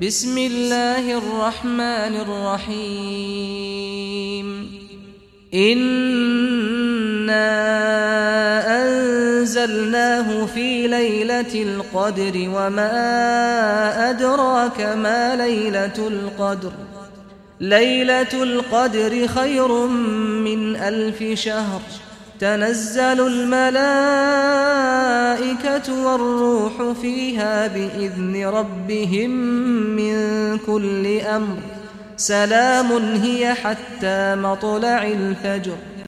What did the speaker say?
بسم الله الرحمن الرحيم إنا أنزلناه في ليلة القدر وما أدراك ما ليلة القدر ليلة القدر خير من 1000 شهر تنزل الملائكة والروح فيها بإذن ربهم من كل أمر سلام هي حتى مطلع الفجر